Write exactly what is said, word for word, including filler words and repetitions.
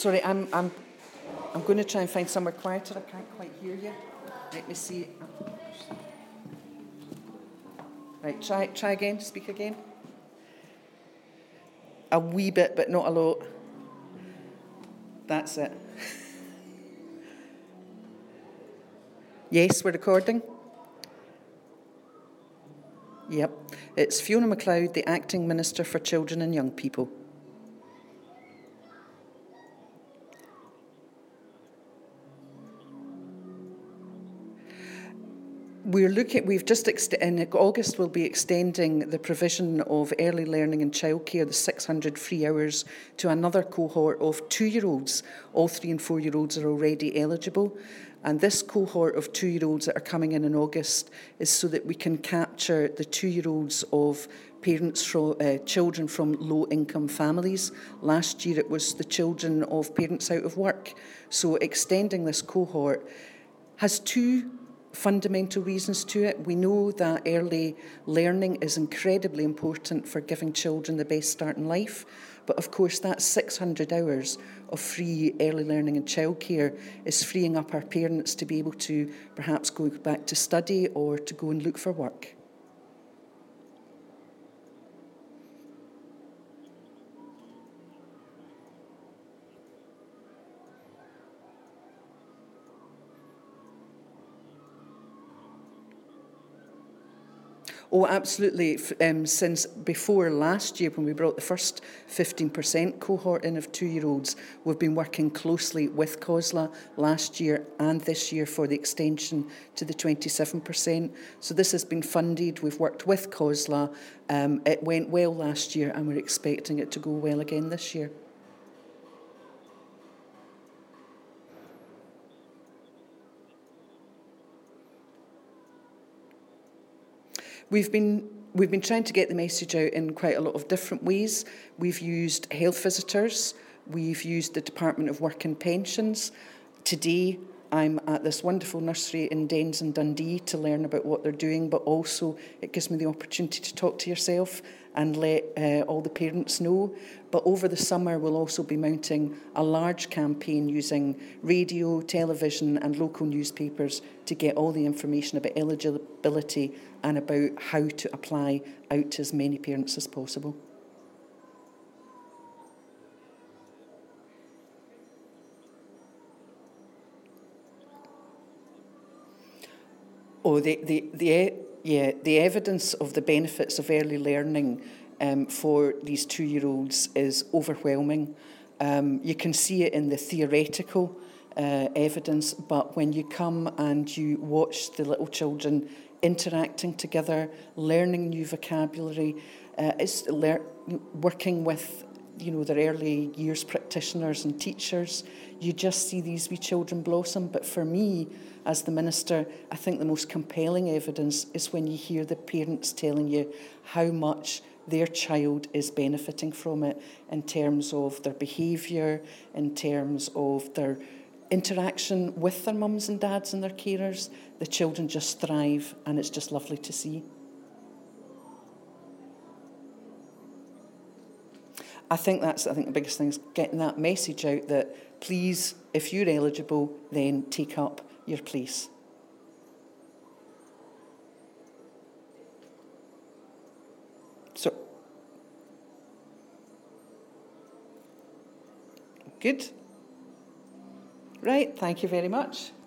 Sorry, I'm, I'm, I'm going to try and find somewhere quieter. I can't quite hear you. Let me see. Right, try, try again, speak again. A wee bit, but not a lot. That's it. Yes, we're recording. Yep. It's Fiona MacLeod, the Acting Minister for Children and Young People. We're looking, we've just, ext- in August, we'll be extending the provision of early learning and childcare, the six hundred free hours, to another cohort of two-year-olds. All three and four-year-olds are already eligible. And this cohort of two-year-olds that are coming in in August is so that we can capture the two-year-olds of parents from, uh, children from low-income families. Last year it was the children of parents out of work. So extending this cohort has two fundamental reasons to it. We know that early learning is incredibly important for giving children the best start in life. But of course, that six hundred hours of free early learning and childcare is freeing up our parents to be able to perhaps go back to study or to go and look for work. Oh, absolutely. Um, since before last year, when we brought the first fifteen percent cohort in of two-year-olds, we've been working closely with COSLA last year and this year for the extension to the twenty-seven percent. So this has been funded. We've worked with COSLA. Um, it went well last year, and we're expecting it to go well again this year. We've been we've been trying to get the message out in quite a lot of different ways. We've used health visitors. We've used the Department of Work and Pensions. Today, I'm at this wonderful nursery in Dens and Dundee to learn about what they're doing, but also it gives me the opportunity to talk to yourself and let uh, all the parents know. But over the summer, we'll also be mounting a large campaign using radio, television and local newspapers to get all the information about eligibility and about how to apply out to as many parents as possible. Oh, the, the, the, yeah, the evidence of the benefits of early learning um, for these two-year-olds is overwhelming. Um, you can see it in the theoretical uh, evidence, but when you come and you watch the little children interacting together, learning new vocabulary, uh, it's le- working with you know, their early years practitioners and teachers, you just see these wee children blossom. But for me, as the Minister, I think the most compelling evidence is when you hear the parents telling you how much their child is benefiting from it in terms of their behaviour, in terms of their interaction with their mums and dads and their carers. The children just thrive, and it's just lovely to see. I think that's, I think the biggest thing is getting that message out that please, if you're eligible, then take up your place. So, good. Right, thank you very much.